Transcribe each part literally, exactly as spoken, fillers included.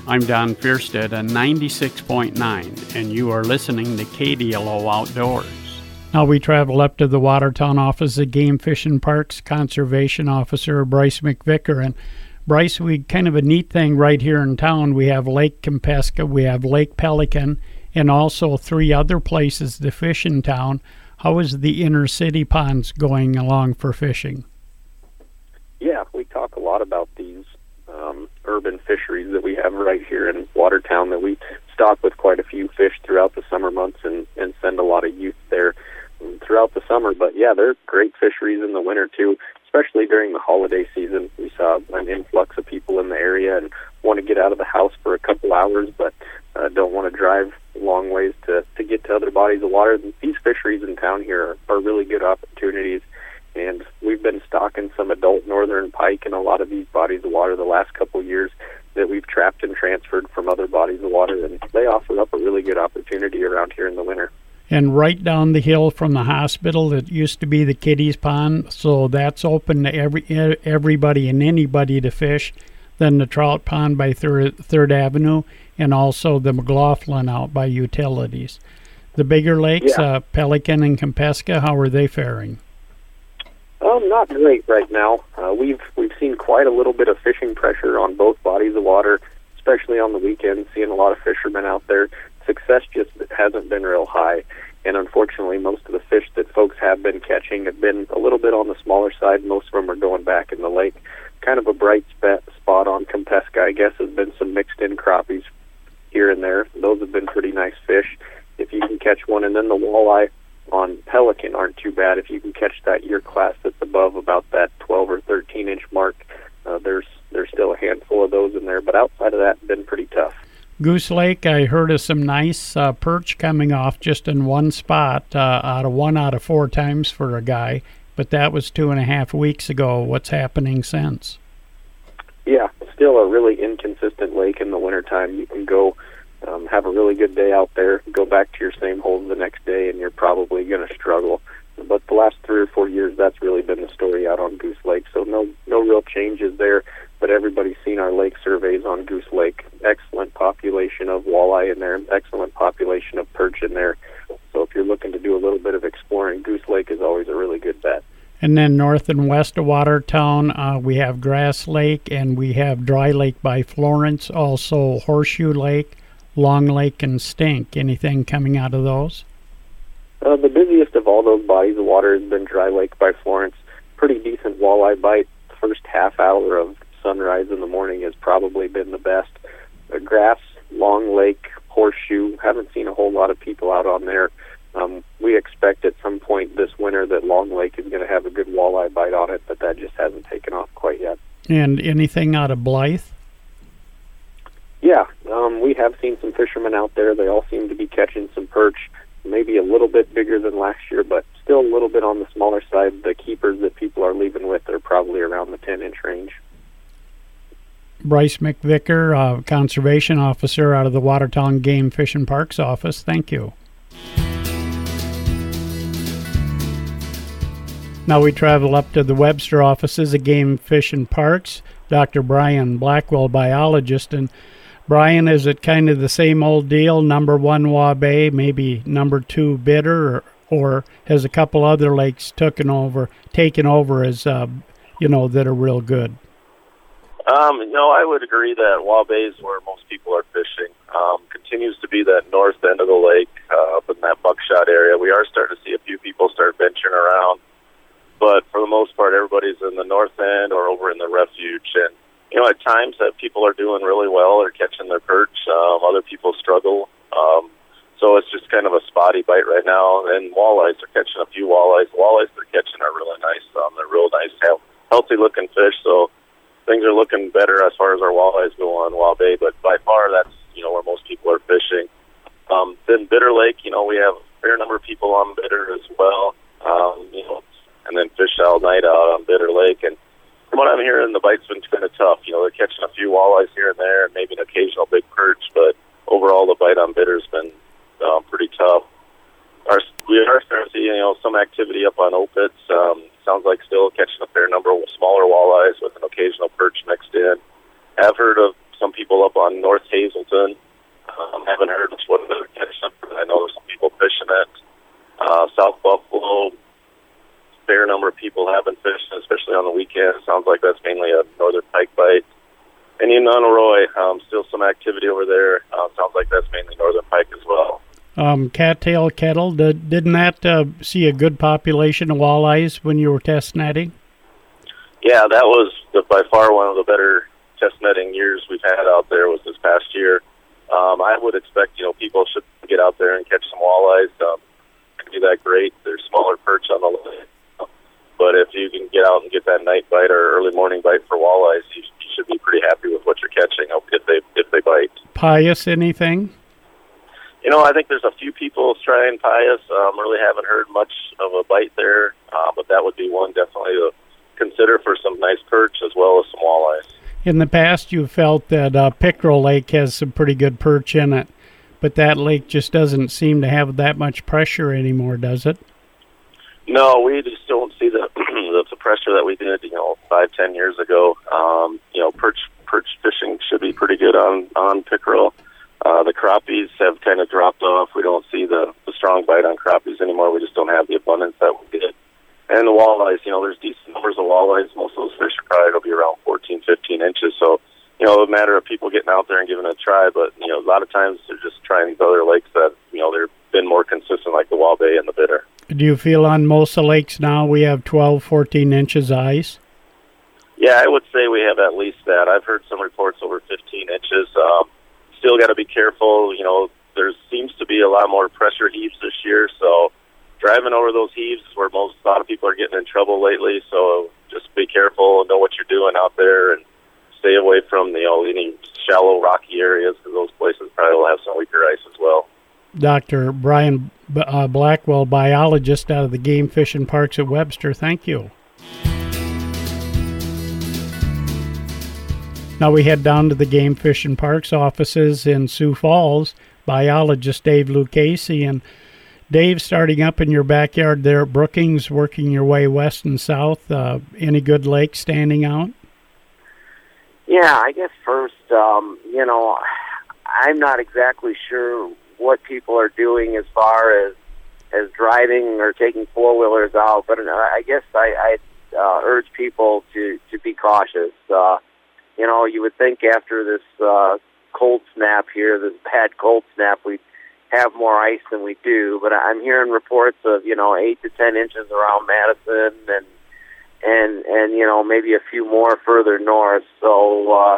I'm Don Fierstead on ninety-six point nine, and you are listening to K D L O Outdoors. Now we travel up to the Watertown office of Game Fish and Parks Conservation Officer Bryce McVicker. And Bryce, we kind of a neat thing right here in town. We have Lake Kempeska, we have Lake Pelican, and also three other places to fish in town. How is the inner city ponds going along for fishing? Yeah, we talk a lot about these um, urban fisheries that we have right here in Watertown that we stock with quite a few fish throughout the summer months and, and send a lot of youth there throughout the summer. But yeah, they're great fisheries in the winter too, especially during the holiday season. We saw an influx of people in the area and want to get out of the house for a couple hours, but uh, don't want to drive long ways to, to get to other bodies of water. These fisheries in town here are, are really good opportunities. And we've been stocking some adult northern pike in a lot of these bodies of water the last couple of years that we've trapped and transferred from other bodies of water, and they offer up a really good opportunity around here in the winter. And right down the hill from the hospital, it used to be the Kiddies Pond, so that's open to every everybody and anybody to fish. Then the Trout Pond by Third, Third Avenue, and also the McLaughlin out by Utilities. The bigger lakes, yeah. uh, Pelican and Kempeska, how are they faring? Um, not great right now. Uh, we've we've seen quite a little bit of fishing pressure on both bodies of water, especially on the weekends, seeing a lot of fishermen out there. Success just hasn't been real high, and unfortunately most of the fish that folks have been catching have been a little bit on the smaller side. Most of them are going back in the lake. Kind of a bright spot on Kempeska, I guess, has been some mixed-in crappies here and there. Those have been pretty nice fish if you can catch one, and then the walleye on Pelican aren't too bad. If you can catch that year class that's above about that twelve or thirteen inch mark, uh, there's there's still a handful of those in there, but outside of that, it's been pretty tough. Goose Lake, I heard of some nice uh, perch coming off just in one spot, uh, out of one out of four times for a guy, but that was two and a half weeks ago. What's happening since? Yeah, still a really inconsistent lake in the wintertime. You can go Um, have a really good day out there, go back to your same holes the next day, and you're probably going to struggle. But the last three or four years, that's really been the story out on Goose Lake. So no no real changes there, but everybody's seen our lake surveys on Goose Lake. Excellent population of walleye in there, excellent population of perch in there. So if you're looking to do a little bit of exploring, Goose Lake is always a really good bet. And then north and west of Watertown, uh, we have Grass Lake, and we have Dry Lake by Florence, also Horseshoe Lake, Long Lake, and Stink. Anything coming out of those? Uh, the busiest of all those bodies of water has been Dry Lake by Florence. Pretty decent walleye bite. First half hour of sunrise in the morning has probably been the best. Uh, Grass, Long Lake, Horseshoe, haven't seen a whole lot of people out on there. Um, we expect at some point this winter that Long Lake is going to have a good walleye bite on it, but that just hasn't taken off quite yet. And anything out of Blythe? Yeah, um, we have seen some fishermen out there. They all seem to be catching some perch, maybe a little bit bigger than last year, but still a little bit on the smaller side. The keepers that people are leaving with are probably around the ten inch range. Bryce McVicker, uh, Conservation Officer out of the Watertown Game Fish and Parks office. Thank you. Now we travel up to the Webster offices of Game Fish and Parks. Doctor Brian Blackwell, biologist, and Brian, is it kind of the same old deal, number one Waubay, maybe number two Bitter, or, or has a couple other lakes taken over, taken over as, uh, you know, that are real good? Um, no, I would agree that Waubay is where most people are fishing. Um, continues to be that north end of the lake, uh, up in that Buckshot area. We are starting to see a few people start venturing around, but for the most part, everybody's in the north end or over in the refuge. And you know, at times that people are doing really well, they're catching their perch. Um, other people struggle. Um, so it's just kind of a spotty bite right now. And walleyes are catching a few walleyes. The walleyes they're catching are really nice. Um, they're real nice, healthy-looking fish. So things are looking better as far as our walleyes go on Waubay. But by far, that's you know where most people are fishing. Um, then Bitter Lake, you know, we have a fair number of people on Bitter as well. Um, you know, and then Fish All Night out on Bitter Lake. And from what I'm hearing, the bite's been kind of tough. You know, they're catching a few walleyes here and there, and maybe an occasional big perch, but overall the bite on Bitter's been um, pretty tough. Our, we are starting to see, you know, some activity up on Opitz. Um, sounds like still catching a fair number of smaller walleyes with an occasional perch mixed in. I've heard of some people on North Hazelton. Um, haven't heard what other catch up, but I know there's some people fishing it. Uh, South Buffalo, fair number of people have been fishing, especially on the weekend. Sounds like that's mainly a northern pike bite. And in Nunnaroy, um, still some activity over there. Uh, sounds like that's mainly northern pike as well. Um, Cattail Kettle, did, didn't that uh, see a good population of walleyes when you were test netting? Yeah, that was the, by far one of the better test netting years we've had out there was this past year. Um, I would expect, you know, people should get out there and catch some walleyes. Um, do that great. There's smaller perch on the lake. But if you can get out and get that night bite or early morning bite for walleyes, you, you should be pretty happy with what you're catching if they if they bite. Pius, anything? You know, I think there's a few people trying Pius. Um, really haven't heard much of a bite there, uh, but that would be one definitely to consider for some nice perch as well as some walleyes. In the past, you felt that uh, Pickerel Lake has some pretty good perch in it, but that lake just doesn't seem to have that much pressure anymore, does it? No, we just don't see the the pressure that we did, you know, five, ten years ago. Um, you know, perch perch fishing should be pretty good on on pickerel. Uh, the crappies have kind of dropped off. We don't see the, the strong bite on crappies anymore. We just don't have the abundance that we did. And the walleyes, you know, there's decent numbers of walleyes. Most of those fish are probably going to be around fourteen, fifteen inches. So, you know, it's a matter of people getting out there and giving it a try. But, you know, a lot of times they're just trying these other lakes that, you know, they've been more consistent, like the Waubay and the Bitter. Do you feel on most of the lakes now we have twelve, fourteen inches ice? Yeah, I would say we have at least that. I've heard some reports over fifteen inches. Um, still got to be careful. You know, there seems to be a lot more pressure heaves this year, so driving over those heaves is where most a lot of people are getting in trouble lately. So just be careful and know what you're doing out there, and stay away from the, you know, any shallow, rocky areas, because those places probably will have some weaker ice as well. Doctor Brian uh, Blackwell, biologist out of the Game Fish and Parks at Webster. Thank you. Now we head down to the Game Fish and Parks offices in Sioux Falls. Biologist Dave Lucchese. And Dave, starting up in your backyard there at Brookings, working your way west and south, uh, any good lakes standing out? Yeah, I guess first, um, you know, I'm not exactly sure what people are doing as far as as driving or taking four-wheelers out, but I guess I, I uh, urge people to, to be cautious. Uh, you know, you would think after this uh, cold snap here, this bad cold snap, we'd have more ice than we do, but I'm hearing reports of, you know, eight to ten inches around Madison and, and, and you know, maybe a few more further north, so... Uh,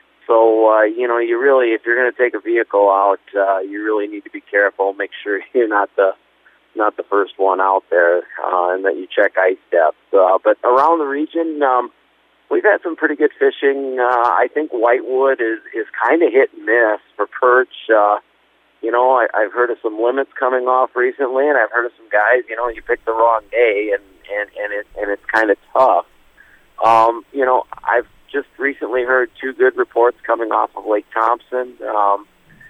So, uh, you know, you really, if you're going to take a vehicle out, uh, you really need to be careful. Make sure you're not the not the first one out there, uh, and that you check ice depth. Uh, but around the region, um, we've had some pretty good fishing. Uh, I think Whitewood is, is kind of hit and miss for perch. Uh, you know, I, I've heard of some limits coming off recently, and I've heard of some guys, you know, you pick the wrong day, and, and, and, it, and it's kind of tough. Um, you know, I've just recently heard two good reports coming off of Lake Thompson. Um,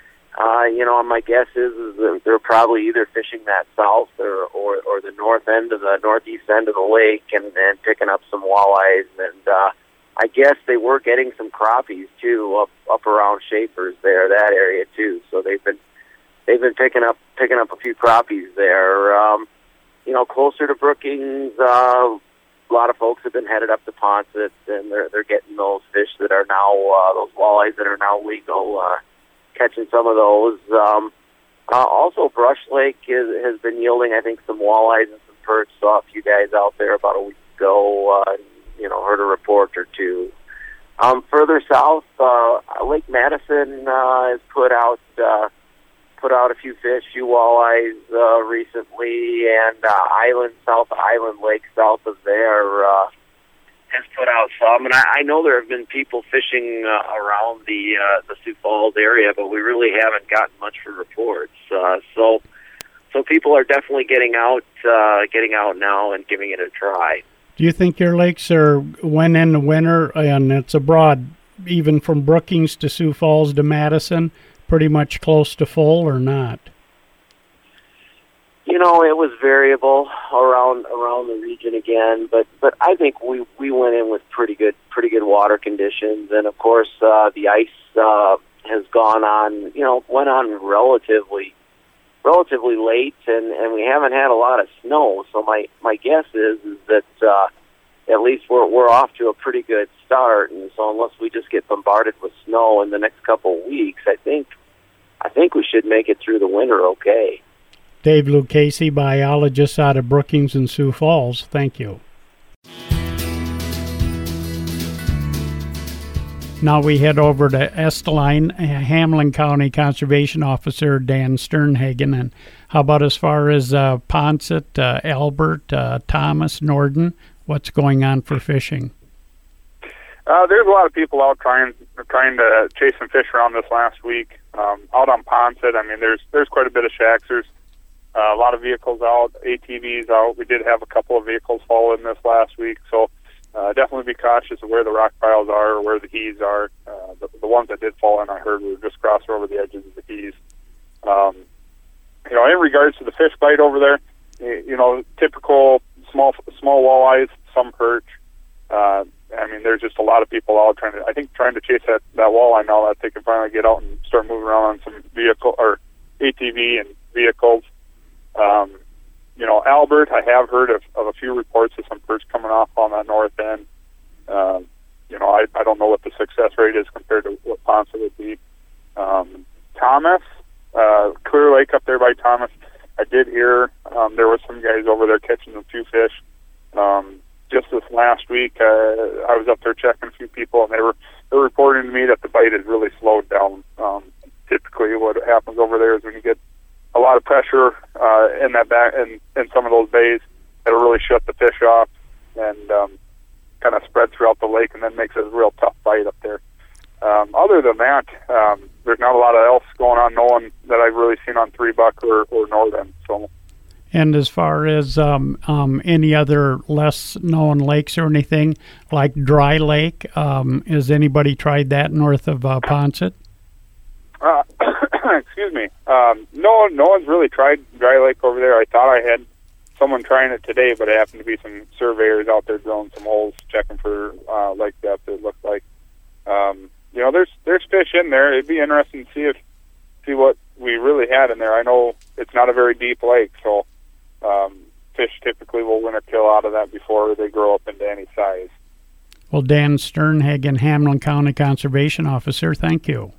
uh, you know, my guess is, is that they're probably either fishing that south or, or, or the north end of the northeast end of the lake and, and picking up some walleyes. And uh, I guess they were getting some crappies too up up around Schaefer's there, that area too. So they've been they've been picking up picking up a few crappies there. Um, you know, closer to Brookings. Uh, A lot of folks have been headed up to Poncet, and they're they're getting those fish that are now uh, those walleyes that are now legal, uh, catching some of those. Um, uh, also, Brush Lake is, has been yielding, I think, some walleyes and some perch. Saw a few guys out there about a week ago. Uh, you know, heard a report or two. Um, further south, uh, Lake Madison uh, has put out. Uh, put out a few fish, few walleyes uh, recently, and uh, Island, South Island Lake, south of there, uh, has put out some. And I, I know there have been people fishing uh, around the uh, the Sioux Falls area, but we really haven't gotten much for reports. Uh, so, so people are definitely getting out, uh, getting out now and giving it a try. Do you think your lakes are, when in the winter, and it's abroad, even from Brookings to Sioux Falls to Madison, pretty much close to full or not? You know, it was variable around around the region again, but but I think we, we went in with pretty good pretty good water conditions, and of course uh, the ice uh, has gone on, you know, went on relatively relatively late, and, and we haven't had a lot of snow. So my, my guess is, is that uh, at least we're we're off to a pretty good start. And so unless we just get bombarded with snow in the next couple of weeks, I think I think we should make it through the winter okay. Dave Lucchese, biologist out of Brookings and Sioux Falls. Thank you. Now we head over to Estelline, Hamlin County Conservation Officer Dan Sternhagen. And how about as far as uh, Poncet, uh, Albert, uh, Thomas, Norden? What's going on for fishing? Uh, there's a lot of people out trying trying to chase some fish around this last week. Um, out on Poncet, I mean, there's there's quite a bit of shaxers. Uh, a lot of vehicles out, A T Vs out. We did have a couple of vehicles fall in this last week, so uh, definitely be cautious of where the rock piles are or where the keys are. Uh, the, the ones that did fall in, I heard, were just crossing over the edges of the keys. Um, you know, in regards to the fish bite over there, you know, typical small small walleyes, some perch. Uh, I mean, there's just a lot of people out trying to, I think, trying to chase that, that walleye now that they can finally get out and start moving around on some vehicle or A T V and vehicles. Um, you know, Albert, I have heard of, of a few reports of some perch coming off on that north end. Um, you know, I, I don't know what the success rate is compared to what Ponce would be. Um, Thomas, uh, Clear Lake up there by Thomas, I did hear um, there was some guys over there catching a few fish. Um, just this last week, uh, I was up there checking a few people, and they were they were reporting to me that the bite has really slowed down. Um, typically, what happens over there is when you get a lot of pressure uh, in that back in, in some of those bays, it'll really shut the fish off and um, kind of spread throughout the lake, and then makes it a real tough bite up there. Um, other than that, um, there's not a lot of else going on, no one that I've really seen on Three Buck or, or Northern. So. And as far as um, um, any other less known lakes or anything, like Dry Lake, um, has anybody tried that north of uh, Poncet? Uh, excuse me. Um, no, no one's really tried Dry Lake over there. I thought I had someone trying it today, but it happened to be some surveyors out there drilling some holes, checking for uh, lake depth, it looked like. Um, you know, there's there's fish in there. It'd be interesting to see if see what we really had in there. I know it's not a very deep lake, so um, fish typically will win a kill out of that before they grow up into any size. Well, Dan Sternhagen, Hamlin County Conservation Officer, thank you.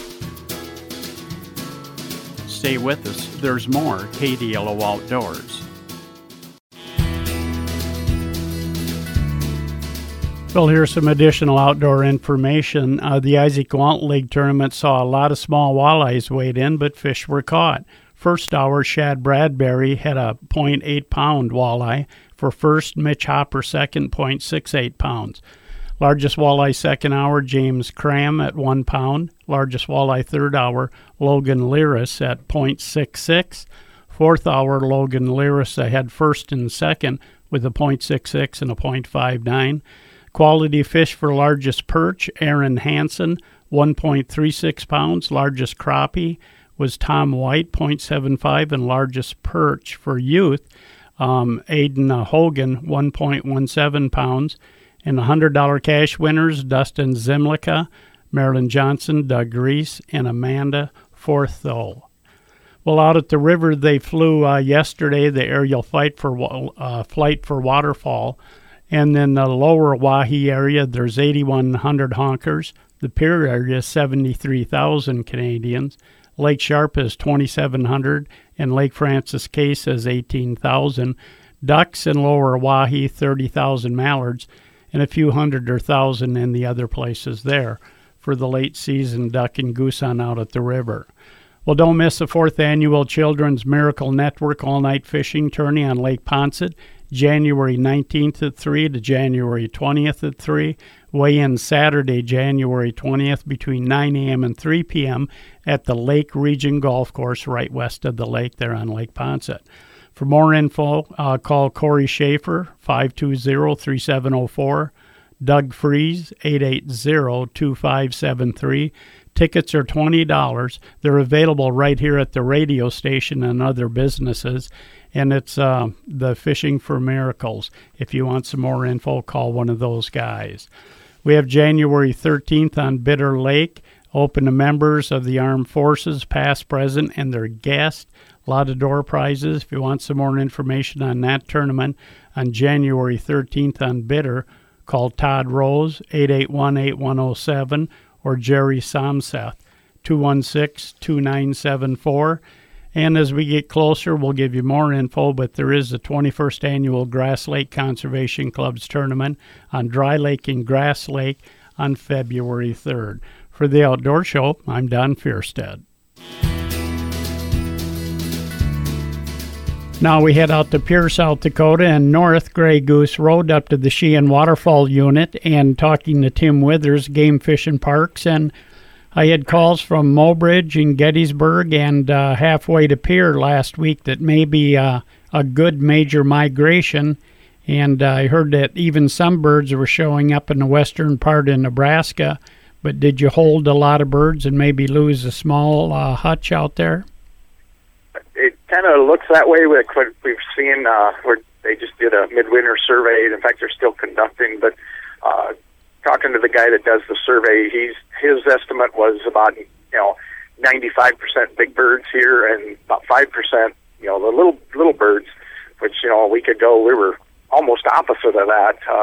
Stay with us. There's more K D L O Outdoors. Well, here's some additional outdoor information. Uh, the Isaac Walt League tournament saw a lot of small walleyes wade in, but fish were caught. First hour, Shad Bradbury had a point eight pound walleye. For first, Mitch Hopper second, point six eight pounds. Largest walleye second hour, James Cram at one pound. Largest walleye third hour, Logan Lyris at point six six. Fourth hour, Logan Lyris ahead first and second with a point six six and a point five nine. Quality fish for largest perch, Aaron Hansen, one point three six pounds. Largest crappie was Tom White, point seven five, and largest perch for youth, um, Aiden uh, Hogan, one point one seven pounds. And the one hundred dollars cash winners, Dustin Zimlica, Marilyn Johnson, Doug Reese, and Amanda Forthol. Well, out at the river, they flew uh, yesterday the aerial flight for uh, flight for waterfall. And then the lower Wahi area, there's eighty-one hundred honkers. The pier area, seventy-three thousand Canadians. Lake Sharp is twenty-seven hundred, and Lake Francis Case is eighteen thousand. Ducks in lower Wahi, thirty thousand mallards, and a few hundred or thousand in the other places there for the late season duck and goose hunt out at the river. Well, don't miss the fourth annual Children's Miracle Network all-night fishing tourney on Lake Poncet, January nineteenth at three to January twentieth at three. Weigh-in Saturday, January twentieth between nine a.m. and three p.m. at the Lake Region Golf Course right west of the lake there on Lake Poncet. For more info, uh, call Corey Schaefer, five two zero, three seven zero four, Doug Fries, eight eight zero, two five seven three. Tickets are twenty dollars. They're available right here at the radio station and other businesses, and it's uh, the Fishing for Miracles. If you want some more info, call one of those guys. We have January thirteenth on Bitter Lake. open to members of the armed forces, past, present, and their guests. A lot of door prizes. If you want some more information on that tournament on January thirteenth on Bitter, call Todd Rose, eight eight one, eight one zero seven, or Jerry Somseth, two one six, two nine seven four. And as we get closer, we'll give you more info, but there is the twenty-first Annual Grass Lake Conservation Club's tournament on Dry Lake and Grass Lake on February third. For the Outdoor Show, I'm Don Fierstead. Now we head out to Pierre, South Dakota, and North Grey Goose Road up to the Sheehan Waterfall Unit and talking to Tim Withers, Game Fish and Parks. And I had calls from Mobridge and Gettysburg and uh, halfway to Pierre last week that may be uh, a good major migration. And uh, I heard that even some birds were showing up in the western part of Nebraska. But did you hold a lot of birds and maybe lose a small uh, hutch out there? It kind of looks that way with what we've seen uh, where they just did a midwinter survey. In fact, they're still conducting. But uh, talking to the guy that does the survey, he's his estimate was about you know ninety-five percent big birds here and about five percent you know the little little birds. Which you know a week ago we were almost opposite of that. Uh,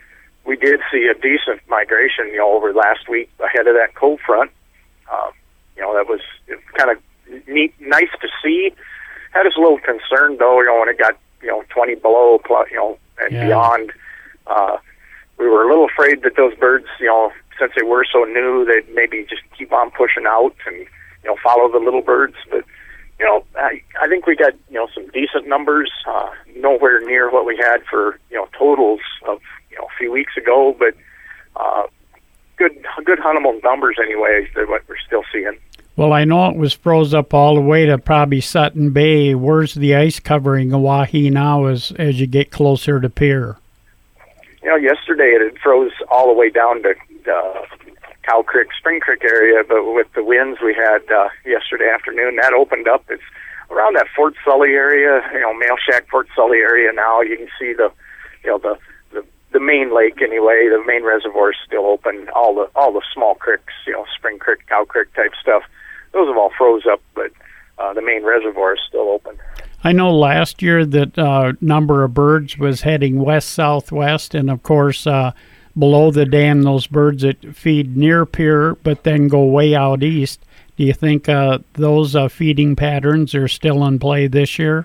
we did see a decent migration you know over last week ahead of that cold front. Uh, you know that was kind of neat, nice to see. Had us a little concerned though, you know, when it got you know twenty below, you know, and yeah. beyond. Uh, we were a little afraid that those birds, you know, since they were so new, they'd maybe just keep on pushing out and you know follow the little birds. But you know, I, I think we got you know some decent numbers. Uh, nowhere near what we had for you know totals of you know a few weeks ago, but uh, good good huntable numbers anyway. That what we're still seeing. Well, I know it was froze up all the way to probably Sutton Bay. Where's the ice covering Oahe now as as you get closer to Pierre? You know, yesterday it had froze all the way down to uh, Cow Creek, Spring Creek area, but with the winds we had uh, yesterday afternoon, that opened up. It's around that Fort Sully area, you know, Mail Shack, Fort Sully area now. You can see the, you know, the, the, the main lake anyway, the main reservoir is still open. All the all the small creeks, you know, Spring Creek, Cow Creek type stuff, those have all froze up, but uh, the main reservoir is still open. I know last year that uh, number of birds was heading west-southwest, and of course uh, below the dam, those birds that feed near Pierre but then go way out east. Do you think uh, those uh, feeding patterns are still in play this year?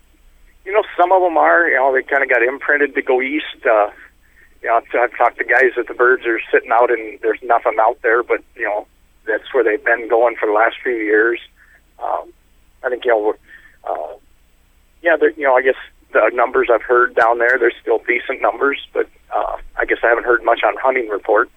You know, some of them are. You know, they kind of got imprinted to go east. Uh, you know, I've, I've talked to guys that the birds are sitting out and there's nothing out there, but, you know, that's where they've been going for the last few years. Um, I think, you know, we're, uh, yeah, you know, I guess the numbers I've heard down there, they're still decent numbers, but uh, I guess I haven't heard much on hunting report.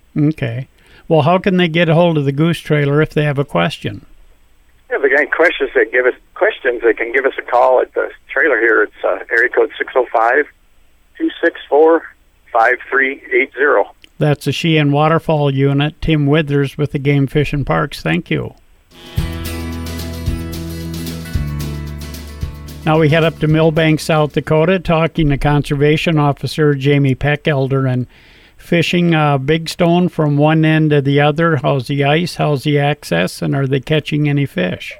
Okay. Well, how can they get a hold of the Goose Trailer if they have a question? Yeah, if they got any questions, they give us questions. They can give us a call at the trailer here. It's uh, area code six oh five, two six four, five three eight zero. That's the Sheehan Waterfall Unit. Tim Withers with the Game Fish and Parks. Thank you. Now we head up to Millbank, South Dakota, talking to Conservation Officer Jamie Peckelder and fishing uh, Big Stone from one end to the other. How's the ice? How's the access? And are they catching any fish?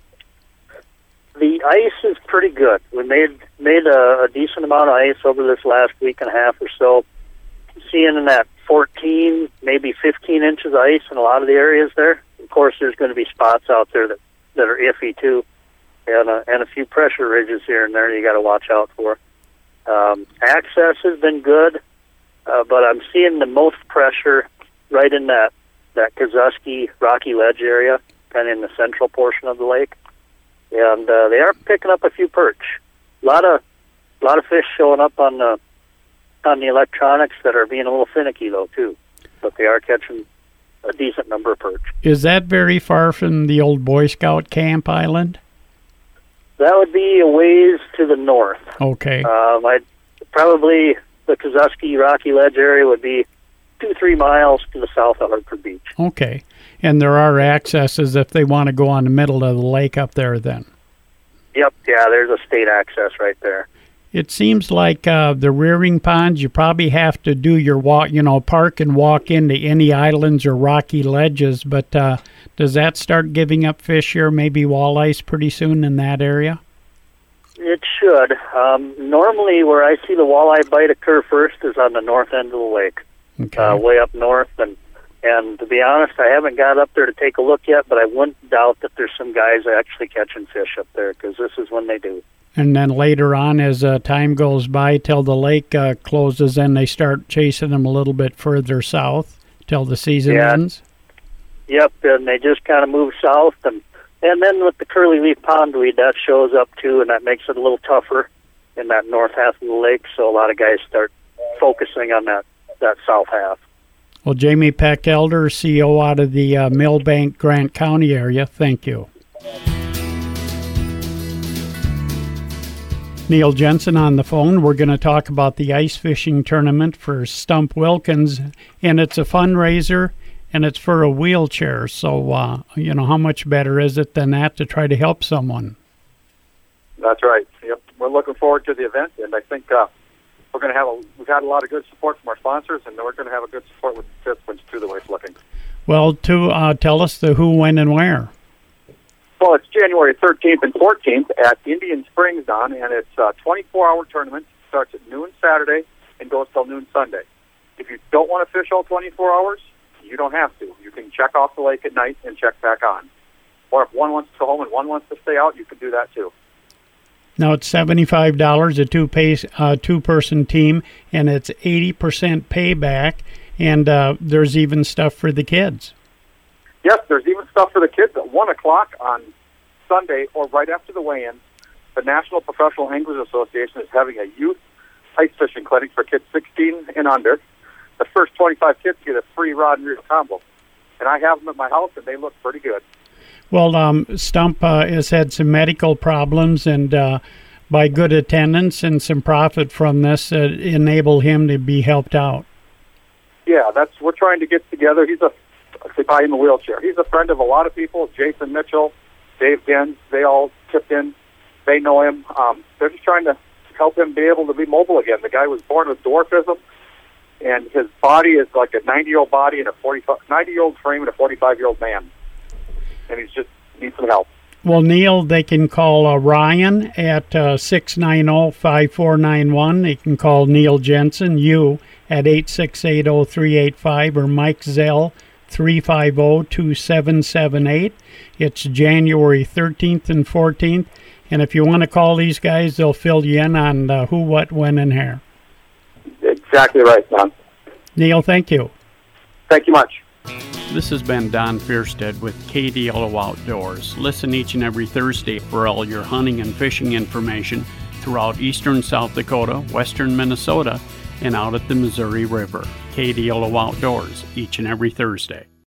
The ice is pretty good. We made made a, a decent amount of ice over this last week and a half or so. Seeing in that fourteen, maybe fifteen inches of ice in a lot of the areas there. Of course, there's going to be spots out there that, that are iffy too, and a, and a few pressure ridges here and there you got to watch out for. Um, access has been good, uh, but I'm seeing the most pressure right in that that Kazuski Rocky Ledge area, kind of in the central portion of the lake, and uh, they are picking up a few perch. A lot of a lot of fish showing up on the on the electronics that are being a little finicky, though, too. But they are catching a decent number of perch. Is that very far from the old Boy Scout camp island? That would be a ways to the north. Okay. Um, I'd probably the Kazuski Rocky Ledge area would be two, three miles to the south of Hartford Beach. Okay. And there are accesses if they want to go on the middle of the lake up there then? Yep, yeah, there's a state access right there. It seems like uh, the rearing ponds, you probably have to do your walk, you know, park and walk into any islands or rocky ledges. But uh, does that start giving up fish here, maybe walleyes pretty soon in that area? It should. Um, normally, where I see the walleye bite occur first is on the north end of the lake, okay. uh, way up north. And and to be honest, I haven't got up there to take a look yet, but I wouldn't doubt that there's some guys actually catching fish up there, because this is when they do. And then later on, as uh, time goes by, till the lake uh, closes, and they start chasing them a little bit further south till the season yeah. ends? Yep, and they just kind of move south. And, and then with the curly leaf pondweed, that shows up too, and that makes it a little tougher in that north half of the lake. So a lot of guys start focusing on that, that south half. Well, Jamie Peck Elder, C E O out of the uh, Millbank, Grant County area, thank you. Neil Jensen on the phone. We're going to talk about the ice fishing tournament for Stump Wilkins, and it's a fundraiser, and it's for a wheelchair. So, uh, you know, how much better is it than that to try to help someone? That's right. Yep, we're looking forward to the event, and I think uh, we're going to have a. We've had a lot of good support from our sponsors, and we're going to have a good support with the participants too. The way it's looking. Well, to uh, tell us the who, when, and where. Well, it's January thirteenth and fourteenth at Indian Springs, Don, and it's a twenty-four hour tournament. Starts at noon Saturday and goes till noon Sunday. If you don't want to fish all twenty-four hours, you don't have to. You can check off the lake at night and check back on. Or if one wants to go home and one wants to stay out, you can do that too. Now, it's seventy-five dollars a two-pace, uh, two-person team, and it's eighty percent payback, and uh, there's even stuff for the kids. Yes, there's even stuff for the kids at one o'clock on Sunday or right after the weigh-in. The National Professional Anglers Association is having a youth ice fishing clinic for kids sixteen and under. The first twenty-five kids get a free rod and reel combo. And I have them at my house, and they look pretty good. Well, um, Stump uh, has had some medical problems, and uh, by good attendance and some profit from this, uh, enable him to be helped out. Yeah, that's we're trying to get together. He's a They buy him a wheelchair. He's a friend of a lot of people. Jason Mitchell, Dave Gens, they all chipped in. They know him. Um, they're just trying to help him be able to be mobile again. The guy was born with dwarfism, and his body is like a ninety-year-old body and a ninety-year-old frame and a forty-five-year-old man. And he's just needs some help. Well, Neil, they can call uh, Ryan at uh, six nine zero, five four nine one. They can call Neil Jensen, you, at eight six eight zero, three eight five, or Mike Zell, three five zero, two seven seven eight. It's January thirteenth and fourteenth. And if you want to call these guys, they'll fill you in on uh, who, what, when, and where. Exactly right, Don. Neil, thank you. Thank you much. This has been Don Fierstead with K D L O Outdoors. Listen each and every Thursday for all your hunting and fishing information throughout eastern South Dakota, western Minnesota, and out at the Missouri River. K D L O Outdoors each and every Thursday.